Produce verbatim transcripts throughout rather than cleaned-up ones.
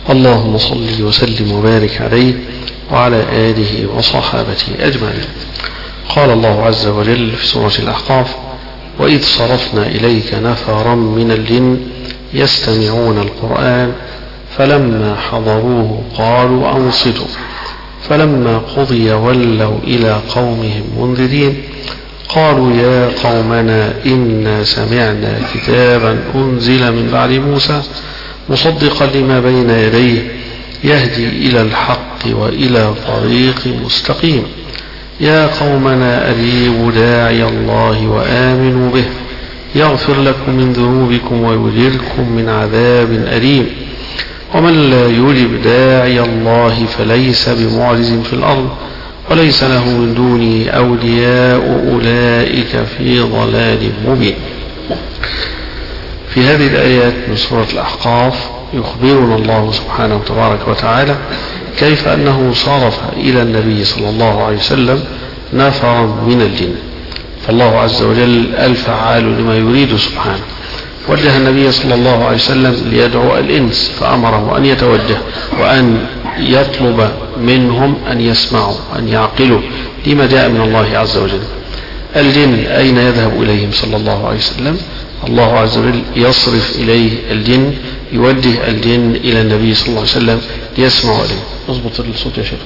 اللهم صل وسلم وبارك عليه وعلى آله وصحابته أجمعين. قال الله عز وجل في سورة الأحقاف: وإذ صرفنا إليك نفرا من الجن يستمعون القرآن فلما حضروه قالوا أنصتوا فلما قضي ولوا إلى قومهم منذرين قالوا يا قومنا إنا سمعنا كتابا أنزل من بعد موسى مصدقا لما بين يديه يهدي إلى الحق وإلى طريق مستقيم يا قومنا أجيبوا داعي الله وآمنوا به يغفر لكم من ذنوبكم ويجركم من عذاب أليم ومن لا يجب داعي الله فليس بمعجز في الأرض وليس له من دونه أولياء أولئك في ضلال مبين. في هذه الآيات من سورة الأحقاف يخبرنا الله سبحانه تبارك وتعالى كيف أنه صرف إلى النبي صلى الله عليه وسلم نفرا من الجن، فالله عز وجل الفعال لما يريد سبحانه. وجه النبي صلى الله عليه وسلم ليدعو الإنس فأمره أن يتوجه وأن يطلب منهم أن يسمعوا أن يعقلوا لما جاء من الله عز وجل. الجن أين يذهب إليهم صلى الله عليه وسلم؟ الله عز وجل يصرف إليه الجن، يوجه الجن إلى النبي صلى الله عليه وسلم ليسمعوا إليه. اضبط الصوت يا شيخ.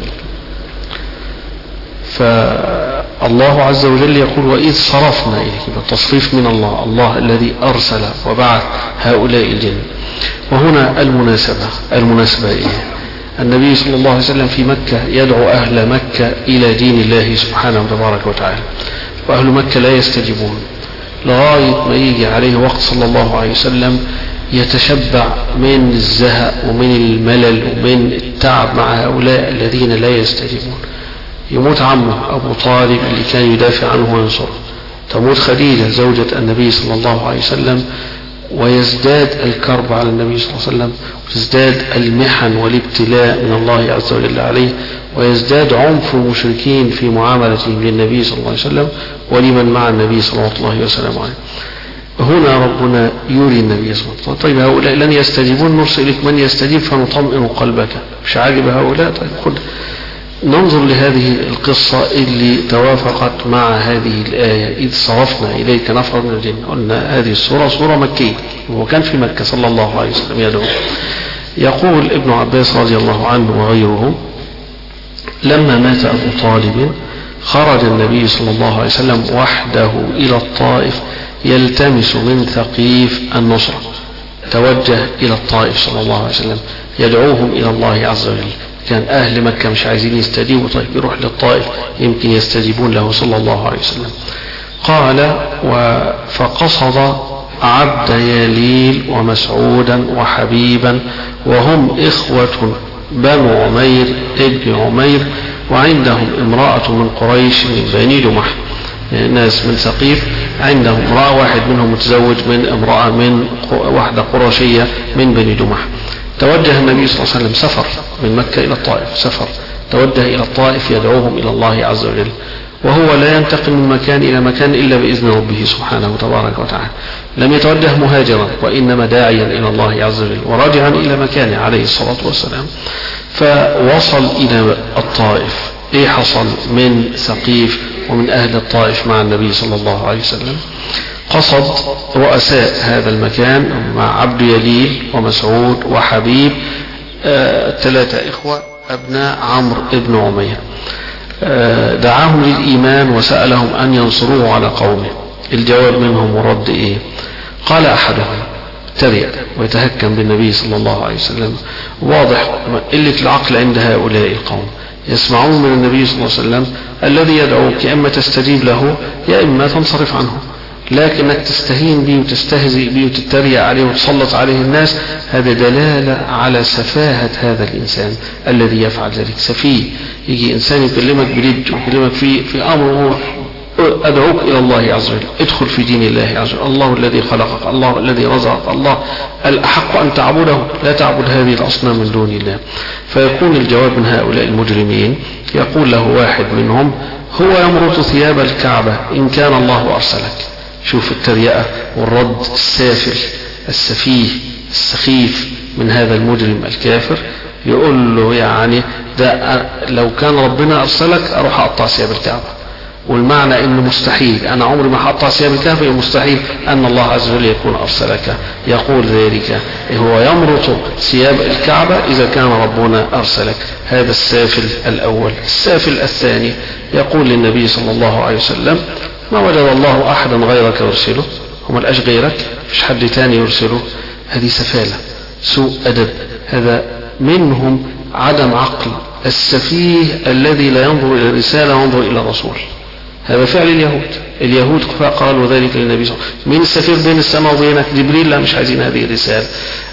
فالله عز وجل يقول وإذ صرفنا إليك، التصريف من الله، الله الذي أرسل وبعث هؤلاء الجن. وهنا المناسبة المناسبة إيه؟ النبي صلى الله عليه وسلم في مكة يدعو أهل مكة إلى دين الله سبحانه وتبارك وتعالى، وأهل مكة لا يستجيبون لغاية ما يجي عليه وقت صلى الله عليه وسلم يتشبع من الزهق ومن الملل ومن التعب مع هؤلاء الذين لا يستجيبون. يموت عمه أبو طالب اللي كان يدافع عنه وينصره، تموت خديجة زوجة النبي صلى الله عليه وسلم، ويزداد الكرب على النبي صلى الله عليه وسلم، ويزداد المحن والابتلاء من الله عز وجل عليه، ويزداد عنف المشركين في معاملتهم للنبي صلى الله عليه وسلم ولمن مع النبي صلى الله عليه وسلم عليه. هنا ربنا يري النبي صلى الله عليه وسلم طيب هؤلاء لن يستجيبون، نرسل إليك من يستجيب فنطمئن قلبك. مش عاجب هؤلاء؟ طيب خذ. ننظر لهذه القصة اللي توافقت مع هذه الآية إذ صرفنا إليك نفر من الجن. قلنا هذه السورة سورة مكية وكان في مكة صلى الله عليه وسلم يدعو. يقول ابن عباس رضي الله عنه وغيره لما مات أبو طالب خرج النبي صلى الله عليه وسلم وحده إلى الطائف يلتمس من ثقيف النصرة، توجه إلى الطائف صلى الله عليه وسلم يدعوهم إلى الله عز وجل. كان أهل مكة مش عايزين يستجيبوا، طيب يروح للطائف يمكن يستجيبون له صلى الله عليه وسلم. قال فقصد عبد يليل ومسعودا وحبيبا وهم إخوة بنو عمير ابن عمير، وعندهم امرأة من قريش من بني جمح، ناس من ثقيف عندهم امرأة، واحد منهم متزوج من امرأة من واحدة قرشية من بني جمح. توجه النبي صلى الله عليه وسلم سفر من مكة إلى الطائف، سفر توجه إلى الطائف يدعوهم إلى الله عز وجل، وهو لا ينتقل من مكان إلى مكان إلا بإذن ربه سبحانه وتبارك وتعالى. لم يتوجه مهاجرا وإنما داعيا إلى الله عز وجل وراجعا إلى مكانه عليه الصلاة والسلام. فوصل إلى الطائف. إيه حصل من ثقيف ومن أهل الطائف مع النبي صلى الله عليه وسلم؟ قصد رؤساء هذا المكان مع عبد يليل ومسعود وحبيب، آه ثلاثة إخوة أبناء عمرو ابن عمير، آه دعاهم للإيمان وسألهم أن ينصروه على قومه. الجواب منهم ورد إيه؟ قال أحدهم تريق ويتهكم بالنبي صلى الله عليه وسلم. واضح قلة العقل عند هؤلاء القوم، يسمعون من النبي صلى الله عليه وسلم الذي يدعوك يا إما تستجيب له يا إما تنصرف عنه، لكنك تستهين به وتستهزئ به وتتريق عليه وتسلط عليه الناس، هذا دلالة على سفاهة هذا الإنسان الذي يفعل ذلك. سفيه. يجي إنسان يكلمك بلد ويكلمك في في أمر، أدعوك إلى الله عز وجل، ادخل في دين الله عز وجل، الله الذي خلقك، الله الذي رزقك، الله الأحق أن تعبده، لا تعبد هذه الأصنام من دون الله. فيكون الجواب من هؤلاء المجرمين، يقول له واحد منهم هو يمرط ثياب الكعبة إن كان الله أرسلك. شوف التريقة والرد السافل السفيه السخيف من هذا المجرم الكافر، يقول له يعني ده لو كان ربنا أرسلك أروح أقطع ثياب الكعبة، والمعنى انه مستحيل، انا عمري ما هقطع ثياب الكعبة، مستحيل ان الله عز وجل يكون ارسلك. يقول ذلك هو يمرط ثياب الكعبة اذا كان ربنا ارسلك. هذا السافل الاول. السافل الثاني يقول للنبي صلى الله عليه وسلم ما وجد الله احدا غيرك يرسله، هم الأش غيرك مش حد تاني يرسله. هذه سفالة، سوء ادب، هذا منهم عدم عقل. السفيه الذي لا ينظر الى الرسالة وينظر الى الرسول، هذا فعل اليهود. اليهود قالوا ذلك للنبي صلى الله عليه وسلم، مين السفير بين السماء وبينك؟ جبريل. لا مش عايزين هذه الرسالة.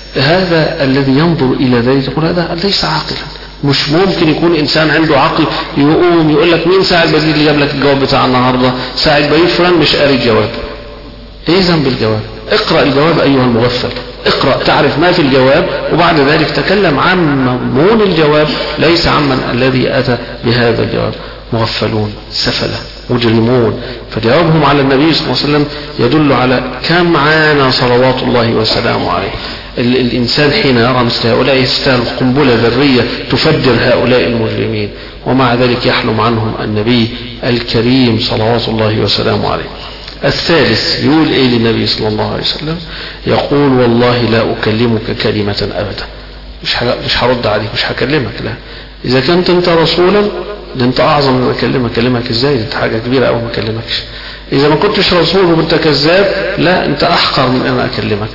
هذا الذي ينظر الى ذلك يقول هذا ليس عاقلا. مش ممكن يكون انسان عنده عقل يقوم يقول لك مين ساعد بديل اللي جاب لك الجواب بتاع النهارده؟ ساعد بديل فلان مش قاري الجواب. ايه ذنب الجواب؟ اقرأ الجواب ايها المغفل، اقرأ تعرف ما في الجواب، وبعد ذلك تكلم عن مضمون الجواب ليس عمن الذي اتى بهذا الجواب. مغفلون، سفلة، مجرمون. فجوابهم على النبي صلى الله عليه وسلم يدل على كم عانى صلوات الله وسلامه عليه. الإنسان حين يرى مثل هؤلاء يستاهل قنبلة ذرية تفجر هؤلاء المجرمين، ومع ذلك يحلم عنهم النبي الكريم صلوات الله وسلامه عليه. الثالث يقول ايه للنبي صلى الله عليه وسلم؟ يقول والله لا أكلمك كلمة أبدا، مش مش هرد عليك، مش هكلمك. لا، إذا كنت أنت رسولا ده أنت أعظم من أكلمك. أكلمك إزاي؟ أنت حاجة كبيرة أو ما أكلمكش. إذا ما كنتش رسول وأنت كذاب، لا أنت أحقر من أن أكلمك.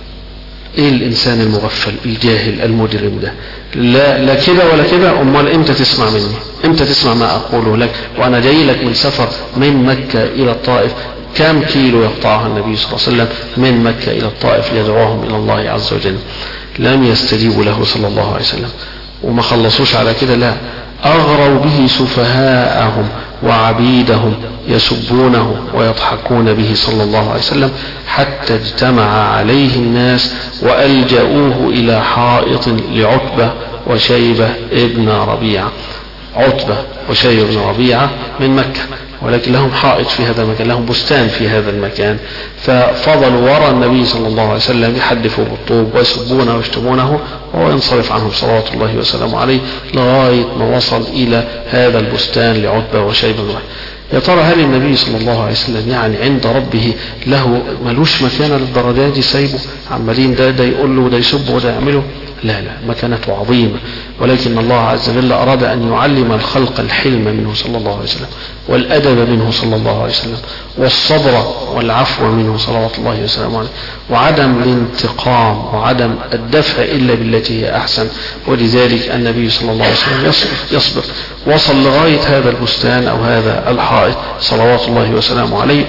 إيه الإنسان المغفل الجاهل المجرم ده؟ لا لا كده ولا كده. أمال إمتى تسمع مني؟ إمتى تسمع ما أقوله لك وأنا جاي لك من سفر من مكة إلى الطائف؟ كم كيلو يقطعها النبي صلى الله عليه وسلم من مكة إلى الطائف ليدعوهم إلى الله عز وجل. لم يستجيبوا له صلى الله عليه وسلم، وما خلصوش على كده. لا، أغروا به سفهاءهم وعبيدهم يسبونه ويضحكون به صلى الله عليه وسلم، حتى اجتمع عليه الناس وألجأوه إلى حائط لعتبة وشيبة ابن ربيعة. عتبة وشيبة ابن ربيعة من مكة، ولكن لهم حائط في هذا المكان، لهم بستان في هذا المكان. ففضلوا وراء النبي صلى الله عليه وسلم يحدفوا بالطوب ويسبونه ويشتمونه وهو ينصرف عنهم صلوات الله وسلامه عليه، لغاية ما وصل إلى هذا البستان لعتبة وشيبة. يا ترى هل النبي صلى الله عليه وسلم يعني عند ربه له ملوش مكانة للدرجات دي؟ سايبه عمالين ده ده يقول له وده يسبه وده يعمله؟ لا لا، مكانته عظيمة. ولكن الله عز وجل أراد أن يعلم الخلق الحلم منه صلى الله عليه وسلم، والأدب منه صلى الله عليه وسلم، والصبر والعفو منه صلوات الله وسلامه عليه، وعدم الانتقام وعدم الدفع إلا بالتي هي أحسن. ولذلك النبي صلى الله عليه وسلم يصبر, يصبر وصل لغاية هذا البستان أو هذا الحائط صلوات الله وسلامه عليه.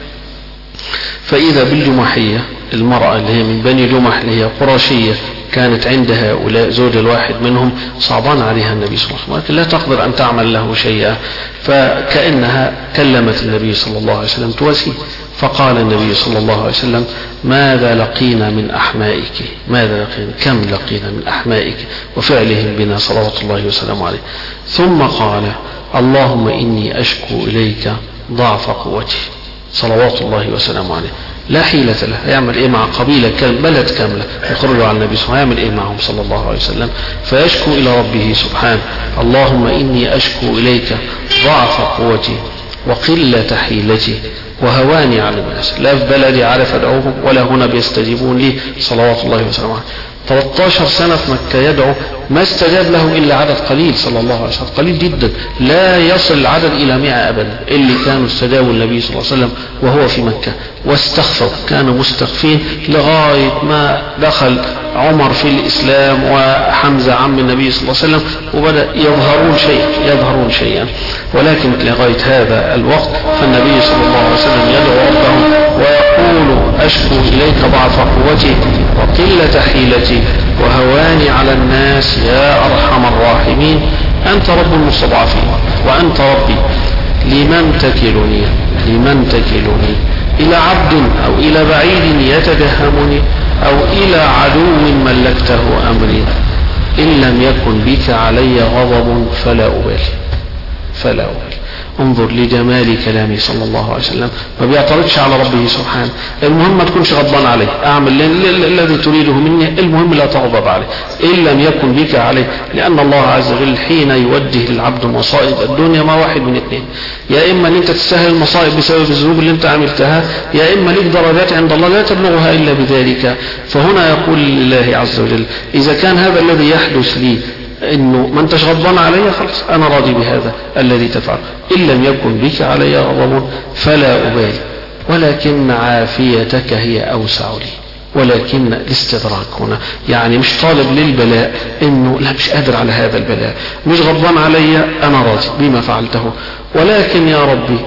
فإذا بالجمحية، المرأة اللي هي من بني جمح اللي هي قرشية، كانت عند هؤلاء زوج الواحد منهم صعبان عليها النبي صلى الله عليه وسلم، لكن لا تقدر أن تعمل له شيئا، فكأنها كلمت النبي صلى الله عليه وسلم تواسيه. فقال النبي صلى الله عليه وسلم ماذا لقينا من أحمائك؟ ماذا لقينا؟ كم لقينا من أحمائك وفعلهم بنا صلوات الله وسلامه عليه. ثم قال اللهم إني أشكو إليك ضعف قوتي صلوات الله وسلامه عليه. لا حيلة له، يعمل ايه مع قبيلة كاملة، بلد كاملة يخرجوا على النبي صلى الله عليه وسلم، يعمل ايه معهم صلى الله عليه وسلم؟ فيشكو الى ربه سبحانه اللهم اني اشكو اليك ضعف قوتي وقلة حيلتي وهواني على الناس. لا في بلدي عارف ادعوهم ولا هنا بيستجيبون لي صلوات الله وسلامه عليه. ثلاثة عشر سنة في مكة يدعو، ما استجاب له إلا عدد قليل صلى الله عليه وسلم، قليل جدا، لا يصل العدد إلى مئة أبدا اللي كانوا استجابوا النبي صلى الله عليه وسلم وهو في مكة. واستغفر، كانوا مستغفين لغاية ما دخل عمر في الإسلام وحمزة عم النبي صلى الله عليه وسلم، وبدأ يظهرون شيئا يظهرون شيئا ولكن لغاية هذا الوقت فالنبي صلى الله عليه وسلم يدعو ربه ويقول أشكو إليك ضعف قوتي وقلة حيلتي وهواني على الناس يا أرحم الراحمين، أنت رب المستضعفين وأنت ربي، لمن تكلني لمن تكلني إلى عبد أو إلى بعيد يتجهمني أو إلى عدو ملكته أمري، إن لم يكن بك علي غضب فلا أبالي فلا أبالي. انظر لجمال كلامه صلى الله عليه وسلم، ما بيعترضش على ربه سبحانه. المهم ما تكونش غضبان عليه، اعمل الذي تريده مني، المهم لا تغضب عليه ان لم يكن بك عليه، لان الله عز وجل حين يوجه للعبد مصائب الدنيا ما واحد من اثنين، يا اما ان انت تستاهل المصائب بسبب الذنوب اللي انت عملتها، يا اما لك درجات عند الله لا تبلغها الا بذلك. فهنا يقول لله عز وجل اذا كان هذا الذي يحدث لي انه ما انتش غضبان علي، خلاص انا راضي بهذا الذي تفعل، ان لم يكن بك علي غضب فلا ابالي، ولكن عافيتك هي اوسع لي. ولكن الاستدراك هنا يعني مش طالب للبلاء، انه لا مش قادر على هذا البلاء، مش غضبان علي، انا راضي بما فعلته، ولكن يا ربي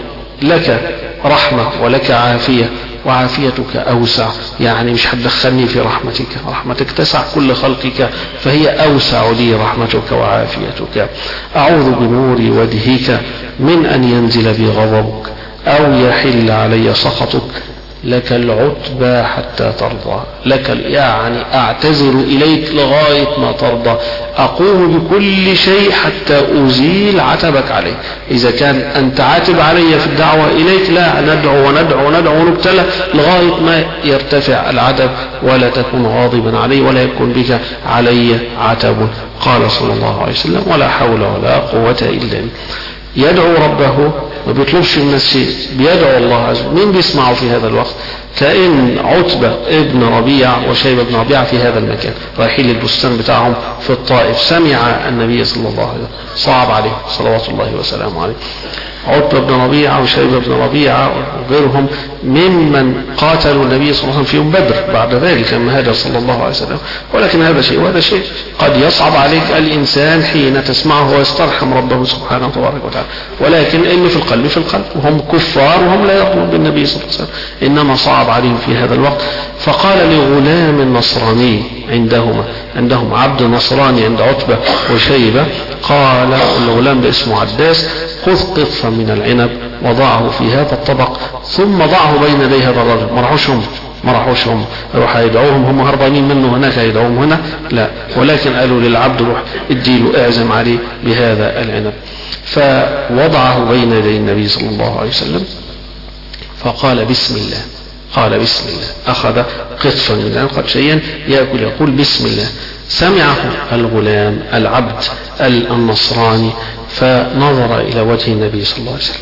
لك رحمة ولك عافية وعافيتك أوسع، يعني مش هتدخلني في رحمتك، رحمتك تسع كل خلقك فهي أوسع لي رحمتك وعافيتك. أعوذ بنور وجهك من أن ينزل بي غضبك أو يحل علي سخطك، لك العتبى حتى ترضى، لك يعني أعتذر إليك لغاية ما ترضى، أقوم بكل شيء حتى أزيل عتبك عليه. إذا كان أنت عاتب علي في الدعوة إليك، لا ندعو وندعو وندعو ونبتلى لغاية ما يرتفع العتب ولا تكون غاضبا علي ولا يكون بك علي عتب. قال صلى الله عليه وسلم ولا حول ولا قوة إلا بالله. يدعو ربه ما بيطلبش من الناس شيء، بيدعو الله عز وجل. مين بيسمعه في هذا الوقت؟ كأن عتبة ابن ربيع وشيبة ابن ربيع في هذا المكان رايحين للبستان بتاعهم في الطائف، سمع النبي صلى الله عليه وسلم، صعب عليه صلوات الله وسلامه عليه. عتبة بن ربيعة وشيبة بن ربيعة وغيرهم ممن قاتلوا النبي صلى الله عليه وسلم في يوم بدر بعد ذلك لما هاجر صلى الله عليه وسلم. ولكن هذا شيء وهذا شيء، قد يصعب عليك الإنسان حين تسمعه ويسترحم ربه سبحانه وتبارك وتعالى، ولكن اللي في القلب في القلب، وهم كفار وهم لا يقومون بالنبي صلى الله عليه وسلم، إنما صعب عليهم في هذا الوقت. فقال لغلام نصراني عندهما، عندهم عبد نصراني عند عتبة وشيبة، قال الغلام باسمه عداس خذ قطفا من العنب وضعه في هذا الطبق ثم ضعه بين يدي هذا الرجل. ما راحوش هم ما راحوش هم روح يدعوهم، هم هربانين منه هناك يدعوهم هنا، لا، ولكن قالوا للعبد روح اديله اعزم عليه بهذا العنب. فوضعه بين يدي النبي صلى الله عليه وسلم فقال بسم الله، قال بسم الله، أخذ قطفا من العنب شيئا يأكل يقول بسم الله. سمعه الغلام العبد النصراني فنظر إلى وجه النبي صلى الله عليه وسلم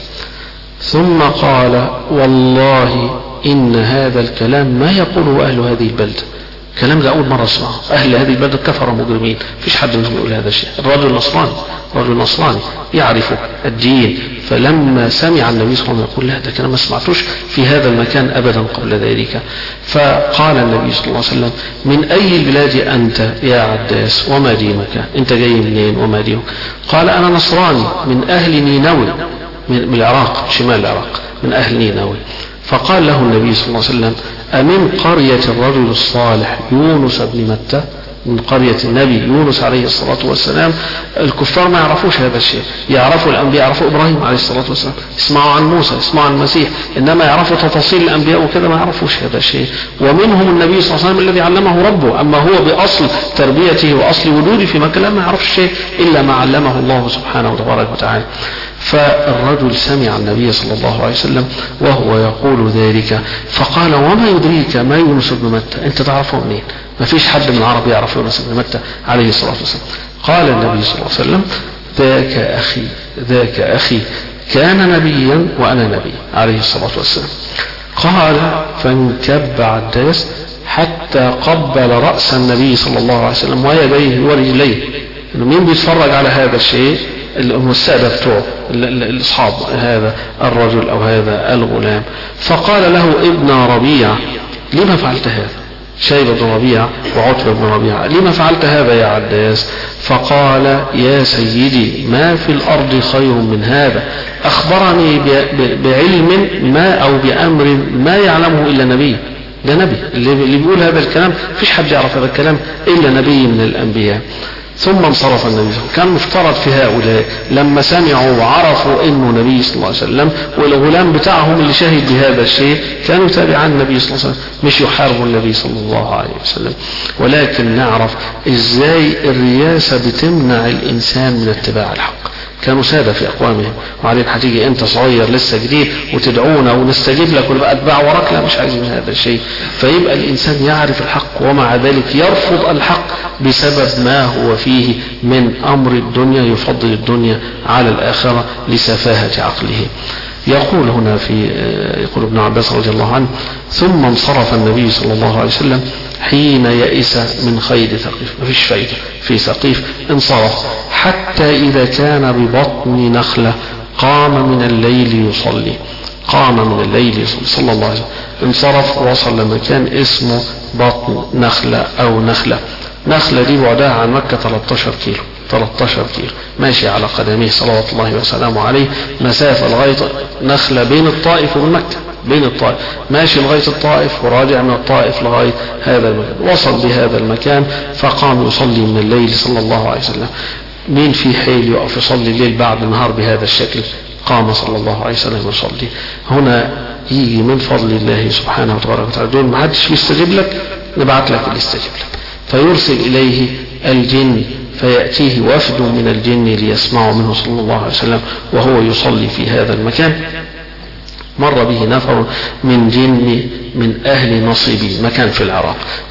ثم قال والله إن هذا الكلام ما يقوله أهل هذه البلدة، كلام ده أول مرة أسمعه، أهل هذه البلدة كفروا مجرمين، فيش حد منهم يقول هذا الشيء. الرجل نصراني، رجل نصراني يعرف الدين، فلما سمع النبي صلى الله عليه وسلم يقول لا ده كلام ما سمعتوش في هذا المكان أبدا قبل ذلك. فقال النبي صلى الله عليه وسلم من أي البلاد أنت يا عداس وما دينك، أنت جاي منين وما دينك؟ قال أنا نصراني من أهل نينوى، من العراق، شمال العراق، من أهل نينوى. فقال له النبي صلى الله عليه وسلم أمن قرية الرجل الصالح يونس بن متى، من قرية النبي يونس عليه الصلاة والسلام. الكفار ما يعرفوش هذا الشيء، يعرفوا الأنبياء، يعرفوا إبراهيم عليه الصلاة والسلام، يسمعوا عن موسى، يسمعوا عن المسيح، إنما يعرفوا تفاصيل الأنبياء وكذا ما يعرفوش هذا الشيء. ومنهم النبي صلى الله عليه وسلم الذي علمه ربه، أما هو بأصل تربيته وأصل وجوده في مكان ما يعرفش شيء إلا ما علمه الله سبحانه وتبارك وتعالى. فالرجل سمع النبي صلى الله عليه وسلم وهو يقول ذلك فقال وما يدريك ما يونس بن متى، انت تعرفه منين؟ ما فيش حد من العرب يعرف يونس بن متى عليه الصلاة والسلام. قال النبي صلى الله عليه وسلم ذاك أخي، ذاك أخي كان نبيا وأنا نبي عليه الصلاة والسلام. قال فانكب عداس حتى قبل رأس النبي صلى الله عليه وسلم ويديه ورجليه. مين بيتفرج على هذا الشيء؟ السادة بتوعه الأصحاب هذا الرجل أو هذا الغلام. فقال له ابن ربيع لما فعلت هذا؟ شيبة بن ربيع وعتبة بن ربيع لما فعلت هذا يا عداس؟ فقال يا سيدي ما في الأرض خير من هذا، أخبرني بعلم ما أو بأمر ما يعلمه إلا نبي. ده نبي اللي بيقول هذا الكلام، فيش حد يعرف هذا الكلام إلا نبي من الأنبياء. ثم انصرف النبي صلى الله عليه وسلم. كان مفترض في هؤلاء لما سمعوا وعرفوا انه نبي صلى الله عليه وسلم والغلام بتاعهم اللي شهد بهذا الشيء كانوا تابعان النبي صلى الله عليه وسلم، مش يحاربوا النبي صلى الله عليه وسلم. ولكن نعرف ازاي الرياسة بتمنع الانسان من اتباع الحق. كانوا سادة في أقوامهم، وبعدين هتيجي أنت صغير لسه جديد وتدعونا ونستجيب لك ونبقى أتباع وراك؟ لا، مش عايزين هذا الشيء. فيبقى الإنسان يعرف الحق ومع ذلك يرفض الحق بسبب ما هو فيه من أمر الدنيا، يفضل الدنيا على الآخرة لسفاهة عقله. يقول هنا في يقول ابن عباس رضي الله عنه: ثم انصرف النبي صلى الله عليه وسلم حين يئس من خير ثقيف، ما فيش فايدة في ثقيف، انصرف حتى إذا كان ببطن نخلة قام من الليل يصلي، قام من الليل يصلي صلى الله عليه وسلم. انصرف وصل لمكان اسمه بطن نخلة أو نخلة. نخلة دي بعدها عن مكة ثلاثة عشر كيلو، ثلاثة عشر كيلو ماشي على قدميه صلوات الله وسلامه عليه، مسافة لغاية نخلة بين الطائف ومكة، بين الطائف ماشي لغاية الطائف وراجع من الطائف لغاية هذا المكان. وصل بهذا المكان فقام يصلي من الليل صلى الله عليه وسلم. مين في حيل يقف يصلي الليل بعد النهار بهذا الشكل؟ قام صلى الله عليه وسلم يصلي. هنا يجي من فضل الله سبحانه وتبارك وتعالى، دول ما حدش بيستجيب لك، نبعت لك اللي يستجيب لك، فيرسل إليه الجن فيأتيه وفد من الجن ليسمعوا منه صلى الله عليه وسلم وهو يصلي في هذا المكان. مر به نفر من جن من أهل نصيبي، مكان في العراق.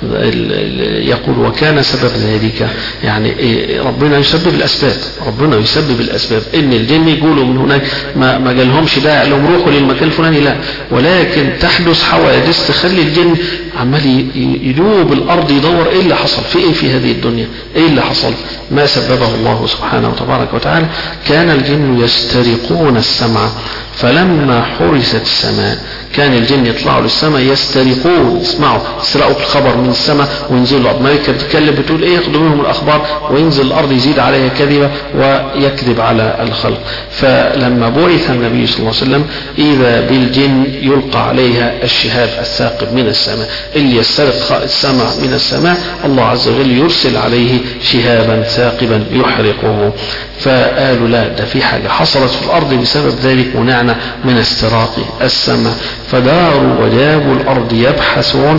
يقول: وكان سبب ذلك، يعني ربنا يسبب الأسباب، ربنا يسبب الأسباب، إن الجن يقولوا من هناك ما, ما قالهمش ده لهم روحوا للمكان الفلاني، لا، ولكن تحدث حوادث تخلي الجن عمال يدوب الأرض يدور إيه اللي حصل في إيه في هذه الدنيا، إيه اللي حصل، ما سببه الله سبحانه وتبارك وتعالى. كان الجن يسترقون السمع، فلما حرست السماء كان الجن يطلعوا للسماء يسترقون، يسمعوا، يسرقوا الخبر من السماء وينزلوا الأرض. ملائكة بتتكلم بتقول إيه، ياخدوا منهم الأخبار وينزل الأرض يزيد عليها كذبة ويكذب على الخلق. فلما بعث النبي صلى الله عليه وسلم إذا بالجن يلقى عليها الشهاب الثاقب من السماء، اللي يسترق السماء من السماء الله عز وجل يرسل عليه شهابا ثاقبا يحرقه. فقالوا: لا، ده في حاجة حصلت في الأرض بسبب ذلك، منعنا من استراق السماء. فداروا وجابوا الأرض يبحثون،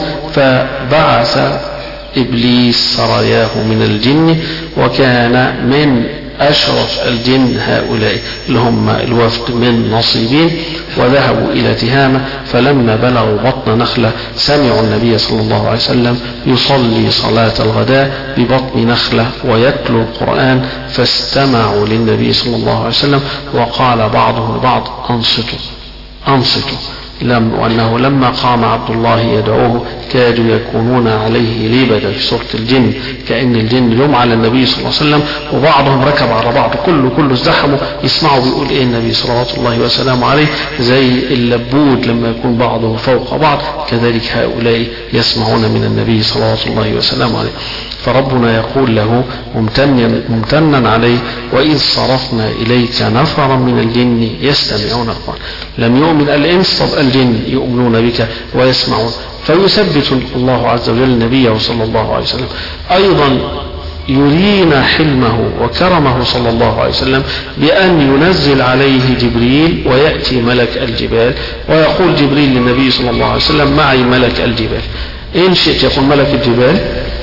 فبعث إبليس سراياه من الجن، وكان من أشرف الجن هؤلاء اللي هم الوفد من نصيبين، وذهبوا إلى تهامة. فلما بلغوا بطن نخلة سمعوا النبي صلى الله عليه وسلم يصلي صلاة الغداء ببطن نخلة ويتلو القرآن، فاستمعوا للنبي صلى الله عليه وسلم، وقال بعضهم البعض: أنصتوا أنصتوا. لم وأنه لما قام عبد الله يدعوه كادوا يكونون عليه ليبدا في سورة الجن، كأن الجن لهم على النبي صلى الله عليه وسلم، وبعضهم ركب على بعض، كله كله ازدحموا يسمعوا بيقول ايه النبي صلوات الله وسلامه عليه، زي اللبود لما يكون بعضه فوق بعض، كذلك هؤلاء يسمعون من النبي صلوات الله وسلامه عليه. فربنا يقول له ممتنا, ممتنا عليه: وإذ صرفنا إليك نفرا من الجن يستمعون القرآن. لم يؤمن الإنس، طب الجن يؤمنون بك ويسمعون. فيثبت الله عز وجل نبيه صلى الله عليه وسلم. أيضا يرينا حلمه وكرمه صلى الله عليه وسلم بأن ينزل عليه جبريل ويأتي ملك الجبال، ويقول جبريل للنبي صلى الله عليه وسلم: معي ملك الجبال، إن شئت يقول ملك الجبال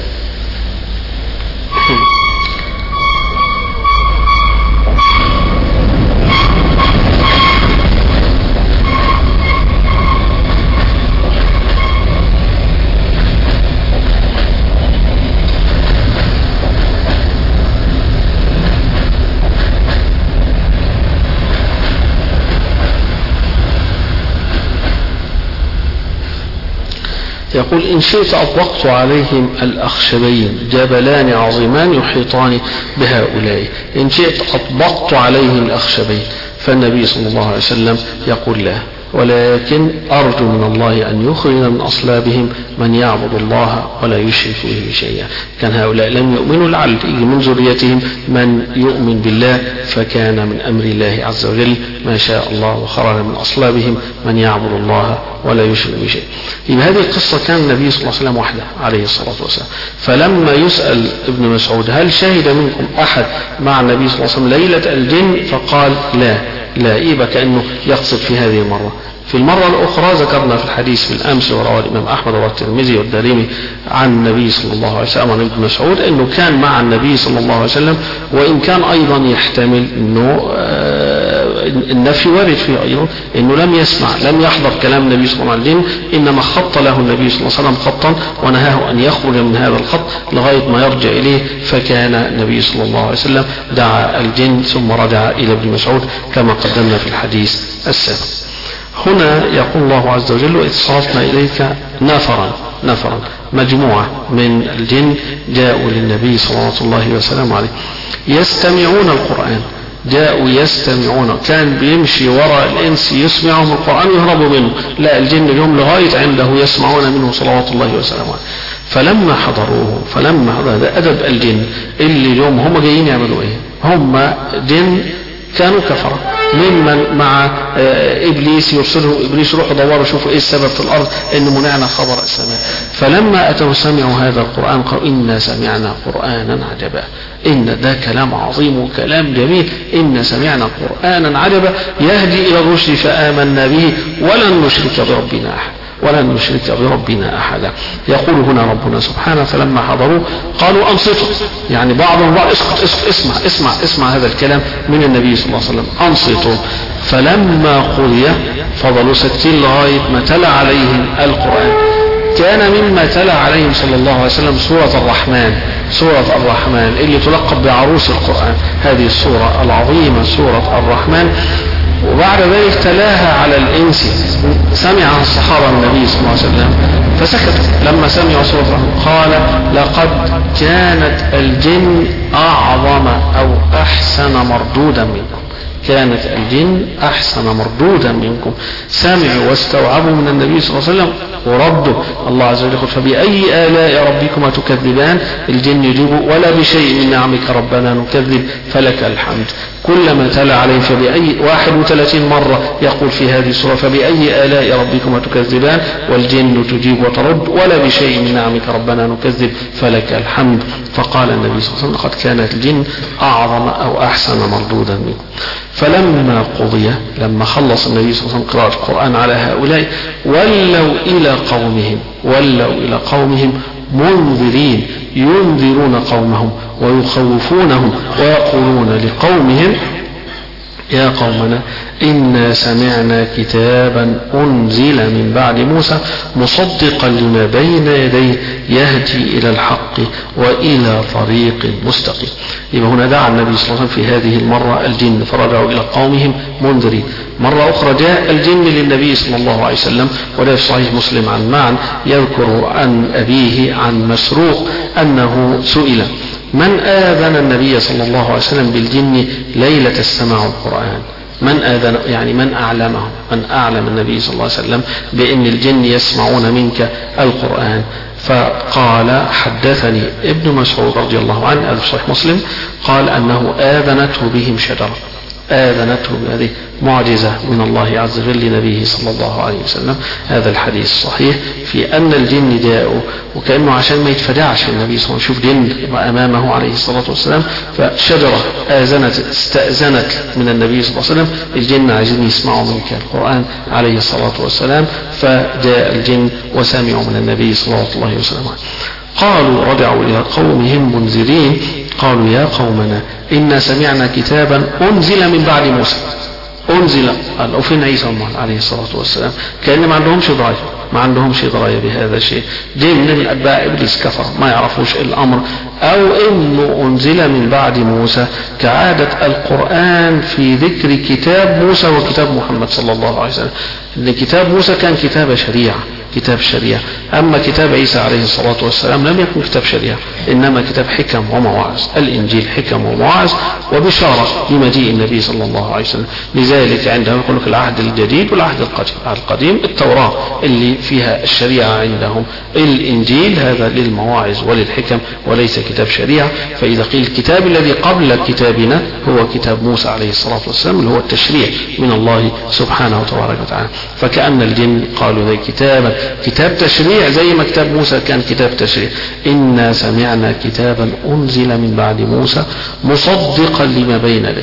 يقول: إن شئت أطلقت عليهم الأخشبين، جبلان عظيمان يحيطان بهؤلاء، إن شئت أطبقت عليهم الأخشبين. فالنبي صلى الله عليه وسلم يقول: لا، ولكن أرجو من الله أن يخرج من أصلابهم من يعبد الله ولا يشرك به شيئا. كان هؤلاء لم يؤمنوا، لعل يجي من ذريتهم من يؤمن بالله، فكان من أمر الله عز وجل ما شاء الله، وخرج من أصلابهم من يعبد الله ولا يشرك به شيئا. يبقى هذه القصة كان النبي صلى الله عليه وسلم وحده عليه الصلاة والسلام. فلما يسأل ابن مسعود: هل شهد منكم أحد مع النبي صلى الله عليه وسلم ليلة الجن؟ فقال: لا، لا، يبقى كأنه يقصد في هذه المرة. في المرة الأخرى ذكرنا في الحديث في الأمس ورواه الإمام أحمد والترمذي والدارمي عن النبي صلى الله عليه وسلم عن ابن مسعود أنه كان مع النبي صلى الله عليه وسلم، وإن كان أيضا يحتمل أنه النفي وارد فيه أيضا أنه لم يسمع لم يحضر كلام النبي صلى الله عليه وسلم، إنما خط له النبي صلى الله عليه وسلم خطا ونهاه أن يخرج من هذا الخط لغاية ما يرجع إليه، فكان النبي صلى الله عليه وسلم دعا الجن ثم رجع إلى ابن مسعود كما قدمنا في الحديث السابق. هنا يقول الله عز وجل: وإذ صرفنا إليك نفرا نفرا مجموعة من الجن جاءوا للنبي صلى الله عليه وسلم عليه يستمعون القرآن. جاءوا يستمعون، كان بيمشي وراء الإنس يسمعهم القرآن ويهربوا منه، لا، الجن اليوم لغاية عنده يسمعون منه صلوات الله وسلامه عليه. فلما حضروه فلما حضر هذا أدب الجن اللي اليوم هم جايين يعملوا إيه؟ هم جن كانوا كفرة ممن مع إبليس يرسله إبليس روحوا دوروا شوفوا إيه السبب في الأرض إن منعنا خبر السماء. فلما أتوا سمعوا هذا القرآن قالوا: إنا سمعنا قرآنا عجبا، إن ده كلام عظيم وكلام جميل، إن سمعنا قرآنا عجبا يهدي إلى الرشد فآمنا به ولن نشرك بربنا أحد ولن نشرك بربنا أحدا. يقول هنا ربنا سبحانه: فلما حضروا قالوا أنصتوا، يعني بعضهم بعض اسكت اسكت اسمع اسمع اسمع هذا الكلام من النبي صلى الله عليه وسلم، أنصتوا. فلما قضي فضلوا ساكتين لغاية ما تلا عليهم القرآن. كان مما تلا عليهم صلى الله عليه وسلم سورة الرحمن، سورة الرحمن اللي تلقب بعروس القرآن، هذه السورة العظيمة سورة الرحمن. وبعد ذلك تلاها على الإنس، سمع الصحابة النبي صلى الله عليه وسلم فسكتوا لما سمعوا سورة الرحمن. قال: لقد كانت الجن أعظم أو أحسن مردودا منكم، كانت الجن أحسن مردودا منكم. سمعوا واستوعبوا من النبي صلى الله عليه وسلم وردوا. الله عز وجل يقول: فبأي آلاء ربكما تكذبان؟ الجن يجيبوا: ولا بشيء من نعمك ربنا نكذب فلك الحمد. كلما تلا عليه فبأي واحد وثلاثين مرة يقول في هذه السورة: فبأي آلاء ربكما تكذبان، والجن تجيب وترد: ولا بشيء من نعمك ربنا نكذب فلك الحمد. فقال النبي صلى الله عليه وسلم: قد كانت الجن أعظم أو أحسن مردودا منكم. فلما قضي، لما خلص النبي صلى الله عليه وسلم قراءة القرآن على هؤلاء، ولوا إلى قومهم ولوا إلى قومهم منذرين، ينذرون قومهم ويخوفونهم ويقولون لقومهم: يا قومنا إنا سمعنا كتابا أنزل من بعد موسى مصدقا لما بين يديه يهدي إلى الحق وإلى طريق مستقيم. يبقى هنا دعا النبي صلى الله عليه وسلم في هذه المرة الجن فرجعوا إلى قومهم منذرين. مرة أخرى جاء الجن للنبي صلى الله عليه وسلم، وده في صحيح مسلم عن معن يذكر عن أبيه عن مسروق أنه سئل: من آذن النبي صلى الله عليه وسلم بالجن ليلة استمعوا القرآن؟ من آذن يعني من أعلمهم، من أعلم النبي صلى الله عليه وسلم بأن الجن يسمعون منك القرآن؟ فقال: حدثني ابن مسعود رضي الله عنه، هذا في صحيح مسلم، قال أنه آذنته بهم شجرة، آذنته بهذه معجزة من الله عز وجل لنبيه صلى الله عليه وسلم. هذا الحديث صحيح في أن الجن جاءوا، وكأنه عشان ما يتفجعش النبي صلى الله عليه وسلم، شوف جن أمامه عليه الصلاة والسلام، فشجرة آذنت استأذنت من النبي صلى الله عليه وسلم: الجن عايزين يسمعوا منك القرآن عليه الصلاة والسلام. فجاء الجن وسمعوا من النبي صلى الله عليه وسلم. قالوا رجعوا إلى قومهم منذرين، قالوا: يا قومنا إنا سمعنا كتابا أنزل من بعد موسى. أنزل قال وفين عيسى عليه الصلاة والسلام؟ كأن ما عندهمش دراية ما عندهمش دراية بهذا الشيء. جاي من أتباع إبليس كفر ما يعرفوش الأمر، أو إنه أنزل من بعد موسى كعادة القرآن في ذكر كتاب موسى وكتاب محمد صلى الله عليه وسلم. إن كتاب موسى كان كتاب شريعة كتاب شريعة، أما كتاب عيسى عليه الصلاة والسلام لم يكن كتاب شريعة، إنما كتاب حكم ومواعظ. الإنجيل حكم ومواعظ وبشارة بمجيء النبي صلى الله عليه وسلم. لذلك عندهم يقول لك العهد الجديد والعهد القديم. القديم التوراة اللي فيها الشريعة عندهم، الإنجيل هذا للمواعظ وللحكم وليس كتاب شريعة. فإذا قيل الكتاب الذي قبل كتابنا هو كتاب موسى عليه الصلاة والسلام اللي هو التشريع من الله سبحانه وتبارك وتعالى. فكأن الجن قالوا ذي كتابا كتاب تشريع زي ما كتاب موسى كان كتاب تشريع. إنا سمعنا كتابا أنزل من بعد موسى مصدقا لما بين يديه.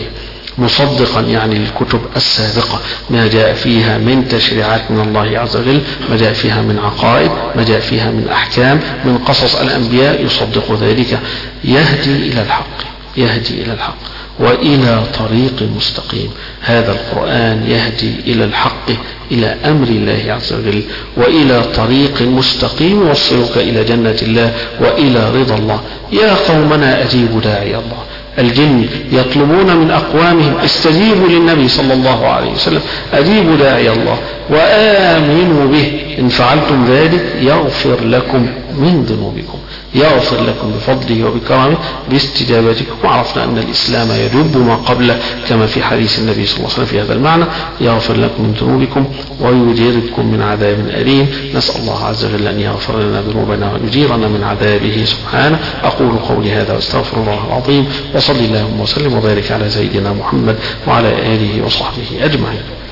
مصدقا يعني للكتب السابقة ما جاء فيها من تشريعات من الله عز وجل، ما جاء فيها من عقائد، ما جاء فيها من أحكام، من قصص الأنبياء، يصدق ذلك. يهدي إلى الحق، يهدي إلى الحق وإلى طريق مستقيم. هذا القرآن يهدي إلى الحق، إلى أمر الله عز وجل، وإلى طريق مستقيم يوصلك إلى جنة الله وإلى رضا الله. يا قومنا أجيبوا داعي الله. الجن يطلبون من أقوامهم استجيبوا للنبي صلى الله عليه وسلم، أجيبوا داعي الله وآمنوا به، إن فعلتم ذلك يغفر لكم من ذنوبكم، يغفر لكم بفضله وبكرمه باستجابتكم. وعرفنا أن الإسلام يجب ما قبله كما في حديث النبي صلى الله عليه وسلم في هذا المعنى: يغفر لكم من ذنوبكم ويجيركم من عذاب أليم. نسأل الله عز وجل أن يغفر لنا ذنوبنا ويجيرنا من عذابه سبحانه. أقول قولي هذا واستغفر الله العظيم، وصلي اللهم وسلم وبارك على سيدنا محمد وعلى آله وصحبه أجمعين.